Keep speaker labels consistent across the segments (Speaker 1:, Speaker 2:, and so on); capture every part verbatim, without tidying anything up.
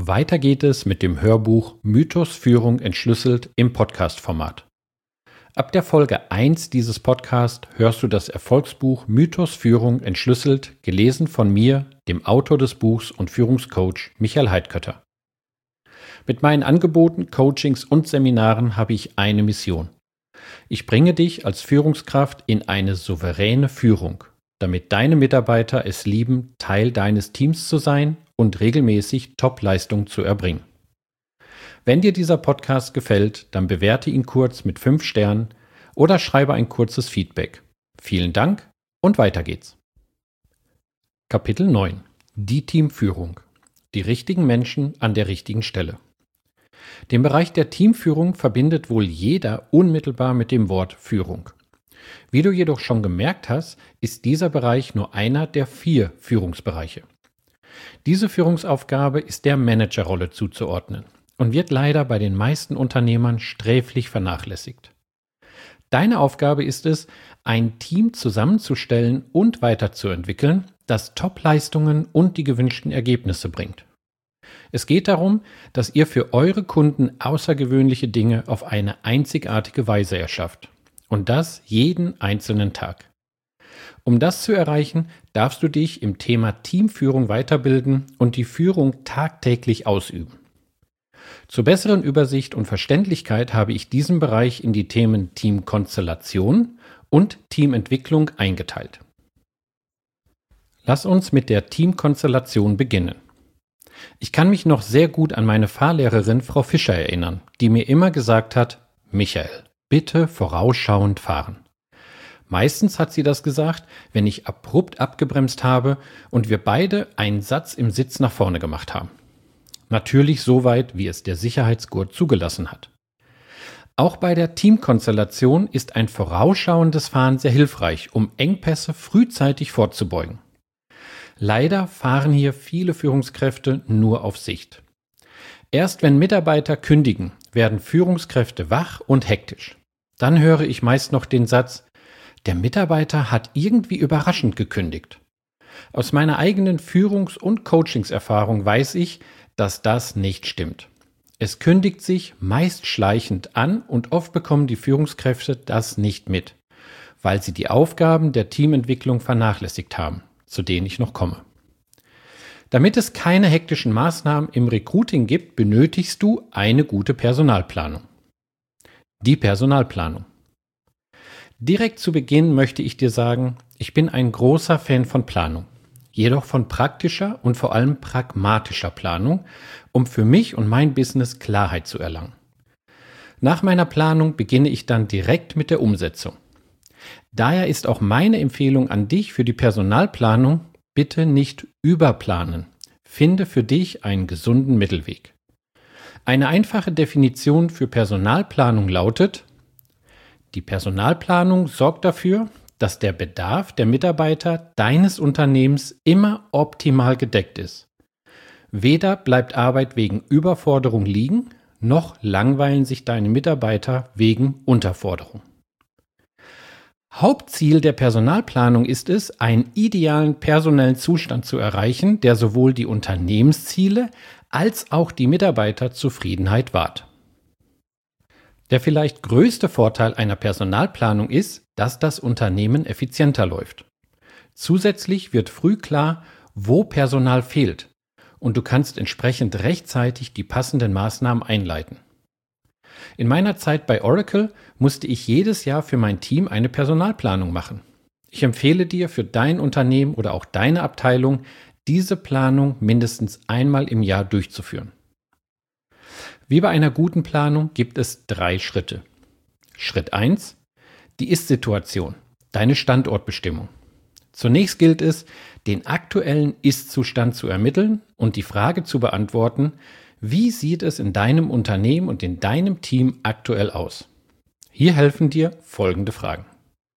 Speaker 1: Weiter geht es mit dem Hörbuch Mythos Führung entschlüsselt im Podcast-Format. Ab der Folge eins dieses Podcasts hörst du das Erfolgsbuch Mythos Führung entschlüsselt, gelesen von mir, dem Autor des Buchs und Führungscoach Michael Heidkötter. Mit meinen Angeboten, Coachings und Seminaren habe ich eine Mission. Ich bringe dich als Führungskraft in eine souveräne Führung, damit deine Mitarbeiter es lieben, Teil deines Teams zu sein und regelmäßig Top-Leistung zu erbringen. Wenn dir dieser Podcast gefällt, dann bewerte ihn kurz mit fünf Sternen oder schreibe ein kurzes Feedback. Vielen Dank und weiter geht's. Kapitel neun. Die Teamführung. Die richtigen Menschen an der richtigen Stelle. Den Bereich der Teamführung verbindet wohl jeder unmittelbar mit dem Wort Führung. Wie du jedoch schon gemerkt hast, ist dieser Bereich nur einer der vier Führungsbereiche. Diese Führungsaufgabe ist der Managerrolle zuzuordnen und wird leider bei den meisten Unternehmern sträflich vernachlässigt. Deine Aufgabe ist es, ein Team zusammenzustellen und weiterzuentwickeln, das Top-Leistungen und die gewünschten Ergebnisse bringt. Es geht darum, dass ihr für eure Kunden außergewöhnliche Dinge auf eine einzigartige Weise erschafft. Und das jeden einzelnen Tag. Um das zu erreichen, darfst du dich im Thema Teamführung weiterbilden und die Führung tagtäglich ausüben. Zur besseren Übersicht und Verständlichkeit habe ich diesen Bereich in die Themen Teamkonstellation und Teamentwicklung eingeteilt. Lass uns mit der Teamkonstellation beginnen. Ich kann mich noch sehr gut an meine Fahrlehrerin Frau Fischer erinnern, die mir immer gesagt hat: Michael, bitte vorausschauend fahren. Meistens hat sie das gesagt, wenn ich abrupt abgebremst habe und wir beide einen Satz im Sitz nach vorne gemacht haben. Natürlich so weit, wie es der Sicherheitsgurt zugelassen hat. Auch bei der Teamkonstellation ist ein vorausschauendes Fahren sehr hilfreich, um Engpässe frühzeitig vorzubeugen. Leider fahren hier viele Führungskräfte nur auf Sicht. Erst wenn Mitarbeiter kündigen, werden Führungskräfte wach und hektisch. Dann höre ich meist noch den Satz: Der Mitarbeiter hat irgendwie überraschend gekündigt. Aus meiner eigenen Führungs- und Coachingserfahrung weiß ich, dass das nicht stimmt. Es kündigt sich meist schleichend an und oft bekommen die Führungskräfte das nicht mit, weil sie die Aufgaben der Teamentwicklung vernachlässigt haben, zu denen ich noch komme. Damit es keine hektischen Maßnahmen im Recruiting gibt, benötigst du eine gute Personalplanung. Die Personalplanung. Direkt zu Beginn möchte ich dir sagen, ich bin ein großer Fan von Planung, jedoch von praktischer und vor allem pragmatischer Planung, um für mich und mein Business Klarheit zu erlangen. Nach meiner Planung beginne ich dann direkt mit der Umsetzung. Daher ist auch meine Empfehlung an dich für die Personalplanung: Bitte nicht überplanen. Finde für dich einen gesunden Mittelweg. Eine einfache Definition für Personalplanung lautet: Die Personalplanung sorgt dafür, dass der Bedarf der Mitarbeiter deines Unternehmens immer optimal gedeckt ist. Weder bleibt Arbeit wegen Überforderung liegen, noch langweilen sich deine Mitarbeiter wegen Unterforderung. Hauptziel der Personalplanung ist es, einen idealen personellen Zustand zu erreichen, der sowohl die Unternehmensziele als auch die Mitarbeiterzufriedenheit wahrt. Der vielleicht größte Vorteil einer Personalplanung ist, dass das Unternehmen effizienter läuft. Zusätzlich wird früh klar, wo Personal fehlt, und du kannst entsprechend rechtzeitig die passenden Maßnahmen einleiten. In meiner Zeit bei Oracle musste ich jedes Jahr für mein Team eine Personalplanung machen. Ich empfehle dir für dein Unternehmen oder auch deine Abteilung, diese Planung mindestens einmal im Jahr durchzuführen. Wie bei einer guten Planung gibt es drei Schritte. Schritt eins: Die Ist-Situation, deine Standortbestimmung. Zunächst gilt es, den aktuellen Ist-Zustand zu ermitteln und die Frage zu beantworten: Wie sieht es in deinem Unternehmen und in deinem Team aktuell aus? Hier helfen dir folgende Fragen.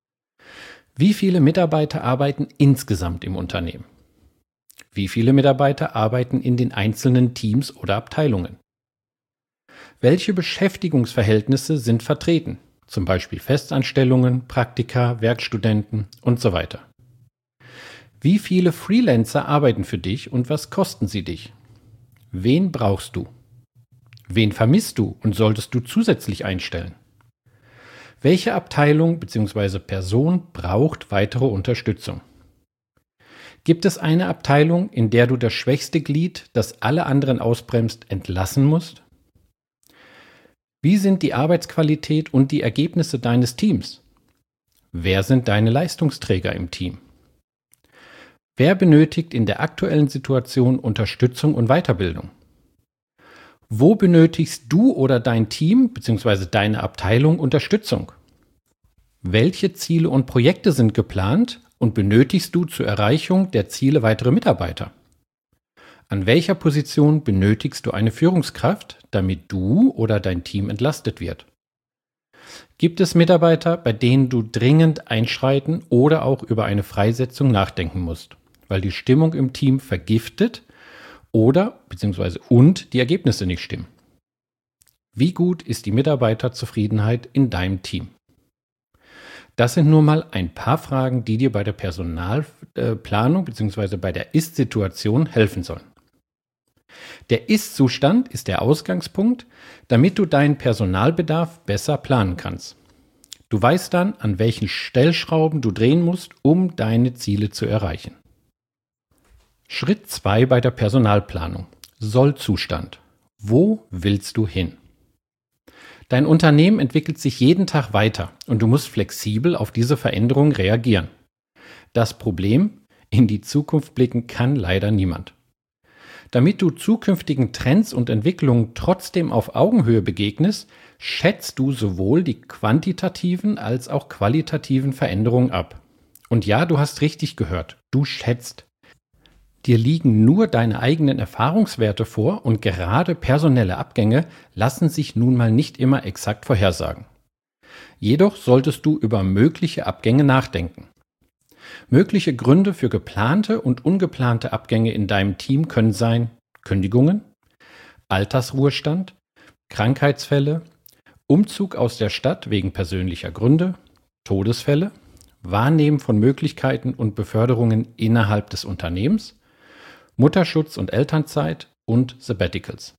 Speaker 1: Wie viele Mitarbeiter arbeiten insgesamt im Unternehmen? Wie viele Mitarbeiter arbeiten in den einzelnen Teams oder Abteilungen? Welche Beschäftigungsverhältnisse sind vertreten? Zum Beispiel Festanstellungen, Praktika, Werkstudenten und so weiter. Wie viele Freelancer arbeiten für dich und was kosten sie dich? Wen brauchst du? Wen vermisst du und solltest du zusätzlich einstellen? Welche Abteilung bzw. Person braucht weitere Unterstützung? Gibt es eine Abteilung, in der du das schwächste Glied, das alle anderen ausbremst, entlassen musst? Wie sind die Arbeitsqualität und die Ergebnisse deines Teams? Wer sind deine Leistungsträger im Team? Wer benötigt in der aktuellen Situation Unterstützung und Weiterbildung? Wo benötigst du oder dein Team bzw. deine Abteilung Unterstützung? Welche Ziele und Projekte sind geplant und benötigst du zur Erreichung der Ziele weitere Mitarbeiter? An welcher Position benötigst du eine Führungskraft, damit du oder dein Team entlastet wird? Gibt es Mitarbeiter, bei denen du dringend einschreiten oder auch über eine Freisetzung nachdenken musst, weil die Stimmung im Team vergiftet oder bzw. und die Ergebnisse nicht stimmen? Wie gut ist die Mitarbeiterzufriedenheit in deinem Team? Das sind nur mal ein paar Fragen, die dir bei der Personalplanung bzw. bei der Ist-Situation helfen sollen. Der Ist-Zustand ist der Ausgangspunkt, damit du deinen Personalbedarf besser planen kannst. Du weißt dann, an welchen Stellschrauben du drehen musst, um deine Ziele zu erreichen. Schritt zwei bei der Personalplanung. Soll-Zustand. Wo willst du hin? Dein Unternehmen entwickelt sich jeden Tag weiter und du musst flexibel auf diese Veränderungen reagieren. Das Problem: in die Zukunft blicken kann leider niemand. Damit du zukünftigen Trends und Entwicklungen trotzdem auf Augenhöhe begegnest, schätzt du sowohl die quantitativen als auch qualitativen Veränderungen ab. Und ja, du hast richtig gehört, du schätzt. Dir liegen nur deine eigenen Erfahrungswerte vor und gerade personelle Abgänge lassen sich nun mal nicht immer exakt vorhersagen. Jedoch solltest du über mögliche Abgänge nachdenken. Mögliche Gründe für geplante und ungeplante Abgänge in deinem Team können sein: Kündigungen, Altersruhestand, Krankheitsfälle, Umzug aus der Stadt wegen persönlicher Gründe, Todesfälle, Wahrnehmen von Möglichkeiten und Beförderungen innerhalb des Unternehmens, Mutterschutz und Elternzeit und Sabbaticals.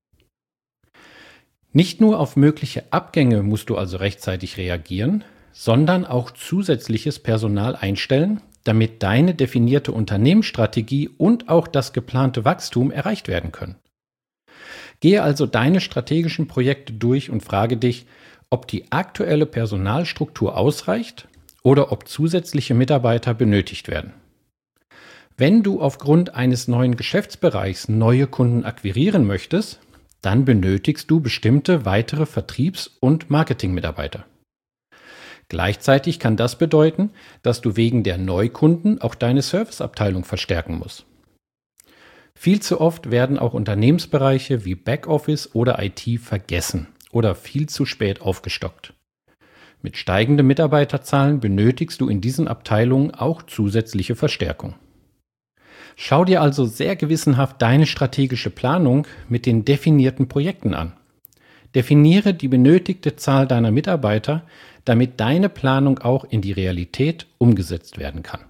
Speaker 1: Nicht nur auf mögliche Abgänge musst du also rechtzeitig reagieren, sondern auch zusätzliches Personal einstellen, damit deine definierte Unternehmensstrategie und auch das geplante Wachstum erreicht werden können. Gehe also deine strategischen Projekte durch und frage dich, ob die aktuelle Personalstruktur ausreicht oder ob zusätzliche Mitarbeiter benötigt werden. Wenn du aufgrund eines neuen Geschäftsbereichs neue Kunden akquirieren möchtest, dann benötigst du bestimmte weitere Vertriebs- und Marketingmitarbeiter. Gleichzeitig kann das bedeuten, dass du wegen der Neukunden auch deine Serviceabteilung verstärken musst. Viel zu oft werden auch Unternehmensbereiche wie Backoffice oder I T vergessen oder viel zu spät aufgestockt. Mit steigenden Mitarbeiterzahlen benötigst du in diesen Abteilungen auch zusätzliche Verstärkung. Schau dir also sehr gewissenhaft deine strategische Planung mit den definierten Projekten an. Definiere die benötigte Zahl deiner Mitarbeiter, damit deine Planung auch in die Realität umgesetzt werden kann.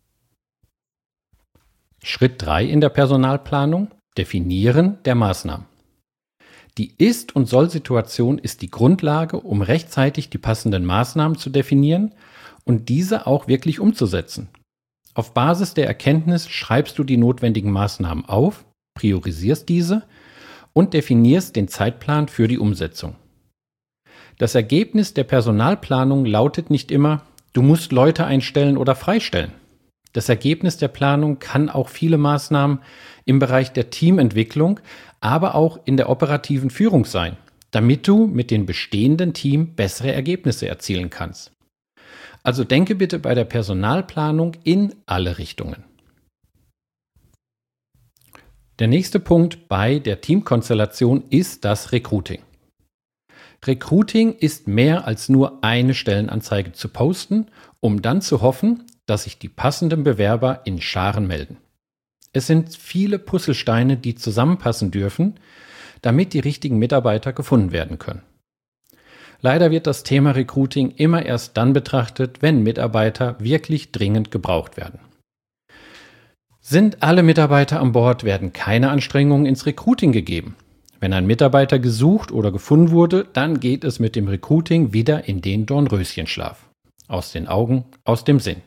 Speaker 1: Schritt drei in der Personalplanung: Definieren der Maßnahmen. Die Ist- und Soll-Situation ist die Grundlage, um rechtzeitig die passenden Maßnahmen zu definieren und diese auch wirklich umzusetzen. Auf Basis der Erkenntnis schreibst du die notwendigen Maßnahmen auf, priorisierst diese und definierst den Zeitplan für die Umsetzung. Das Ergebnis der Personalplanung lautet nicht immer: du musst Leute einstellen oder freistellen. Das Ergebnis der Planung kann auch viele Maßnahmen im Bereich der Teamentwicklung, aber auch in der operativen Führung sein, damit du mit dem bestehenden Team bessere Ergebnisse erzielen kannst. Also denke bitte bei der Personalplanung in alle Richtungen. Der nächste Punkt bei der Teamkonstellation ist das Recruiting. Recruiting ist mehr als nur eine Stellenanzeige zu posten, um dann zu hoffen, dass sich die passenden Bewerber in Scharen melden. Es sind viele Puzzlesteine, die zusammenpassen dürfen, damit die richtigen Mitarbeiter gefunden werden können. Leider wird das Thema Recruiting immer erst dann betrachtet, wenn Mitarbeiter wirklich dringend gebraucht werden. Sind alle Mitarbeiter an Bord, werden keine Anstrengungen ins Recruiting gegeben. Wenn ein Mitarbeiter gesucht oder gefunden wurde, dann geht es mit dem Recruiting wieder in den Dornröschenschlaf. Aus den Augen, aus dem Sinn.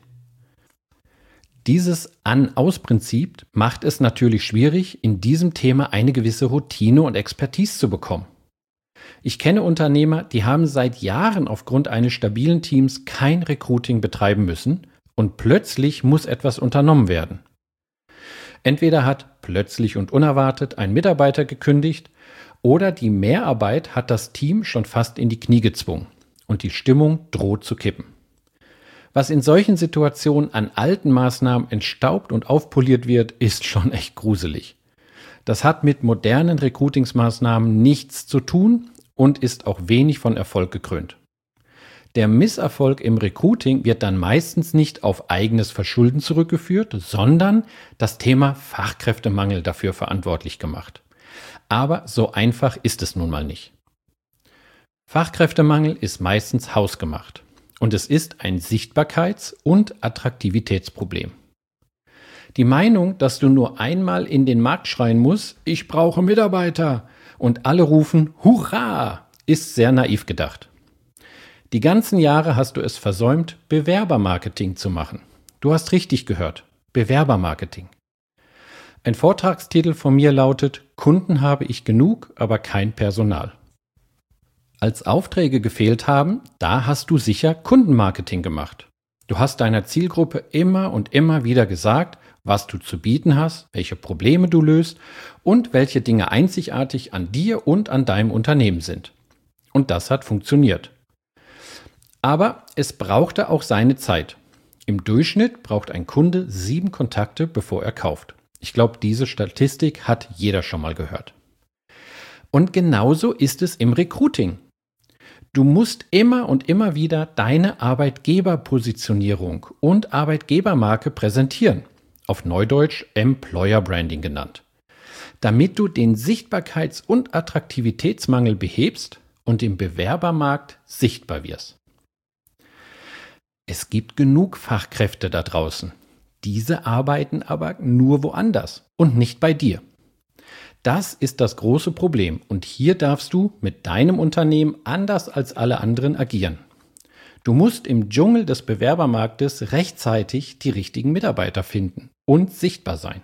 Speaker 1: Dieses An-Aus-Prinzip macht es natürlich schwierig, in diesem Thema eine gewisse Routine und Expertise zu bekommen. Ich kenne Unternehmer, die haben seit Jahren aufgrund eines stabilen Teams kein Recruiting betreiben müssen und plötzlich muss etwas unternommen werden. Entweder hat plötzlich und unerwartet ein Mitarbeiter gekündigt oder die Mehrarbeit hat das Team schon fast in die Knie gezwungen und die Stimmung droht zu kippen. Was in solchen Situationen an alten Maßnahmen entstaubt und aufpoliert wird, ist schon echt gruselig. Das hat mit modernen Recruitingsmaßnahmen nichts zu tun und ist auch wenig von Erfolg gekrönt. Der Misserfolg im Recruiting wird dann meistens nicht auf eigenes Verschulden zurückgeführt, sondern das Thema Fachkräftemangel dafür verantwortlich gemacht. Aber so einfach ist es nun mal nicht. Fachkräftemangel ist meistens hausgemacht und es ist ein Sichtbarkeits- und Attraktivitätsproblem. Die Meinung, dass du nur einmal in den Markt schreien musst, ich brauche Mitarbeiter und alle rufen Hurra, ist sehr naiv gedacht. Die ganzen Jahre hast du es versäumt, Bewerbermarketing zu machen. Du hast richtig gehört, Bewerbermarketing. Ein Vortragstitel von mir lautet: Kunden habe ich genug, aber kein Personal. Als Aufträge gefehlt haben, da hast du sicher Kundenmarketing gemacht. Du hast deiner Zielgruppe immer und immer wieder gesagt, was du zu bieten hast, welche Probleme du löst und welche Dinge einzigartig an dir und an deinem Unternehmen sind. Und das hat funktioniert. Aber es brauchte auch seine Zeit. Im Durchschnitt braucht ein Kunde sieben Kontakte, bevor er kauft. Ich glaube, diese Statistik hat jeder schon mal gehört. Und genauso ist es im Recruiting. Du musst immer und immer wieder deine Arbeitgeberpositionierung und Arbeitgebermarke präsentieren. Auf Neudeutsch Employer Branding genannt. Damit du den Sichtbarkeits- und Attraktivitätsmangel behebst und im Bewerbermarkt sichtbar wirst. Es gibt genug Fachkräfte da draußen. Diese arbeiten aber nur woanders und nicht bei dir. Das ist das große Problem und hier darfst du mit deinem Unternehmen anders als alle anderen agieren. Du musst im Dschungel des Bewerbermarktes rechtzeitig die richtigen Mitarbeiter finden und sichtbar sein.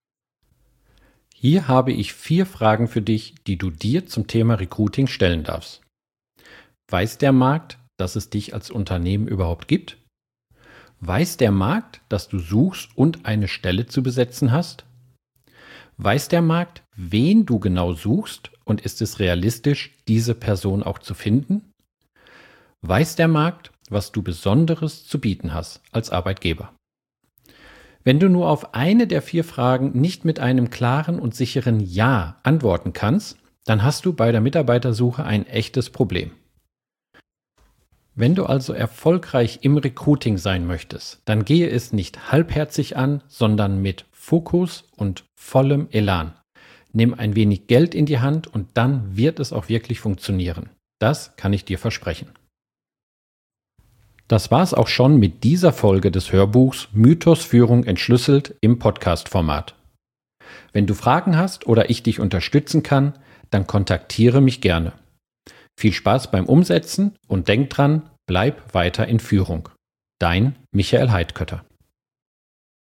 Speaker 1: Hier habe ich vier Fragen für dich, die du dir zum Thema Recruiting stellen darfst. Weiß der Markt, dass es dich als Unternehmen überhaupt gibt? Weiß der Markt, dass du suchst und eine Stelle zu besetzen hast? Weiß der Markt, wen du genau suchst und ist es realistisch, diese Person auch zu finden? Weiß der Markt, was du Besonderes zu bieten hast als Arbeitgeber? Wenn du nur auf eine der vier Fragen nicht mit einem klaren und sicheren Ja antworten kannst, dann hast du bei der Mitarbeitersuche ein echtes Problem. Wenn du also erfolgreich im Recruiting sein möchtest, dann gehe es nicht halbherzig an, sondern mit Fokus und vollem Elan. Nimm ein wenig Geld in die Hand und dann wird es auch wirklich funktionieren. Das kann ich dir versprechen. Das war's auch schon mit dieser Folge des Hörbuchs Mythos Führung entschlüsselt im Podcast-Format. Wenn du Fragen hast oder ich dich unterstützen kann, dann kontaktiere mich gerne. Viel Spaß beim Umsetzen und denk dran, bleib weiter in Führung. Dein Michael Heidkötter.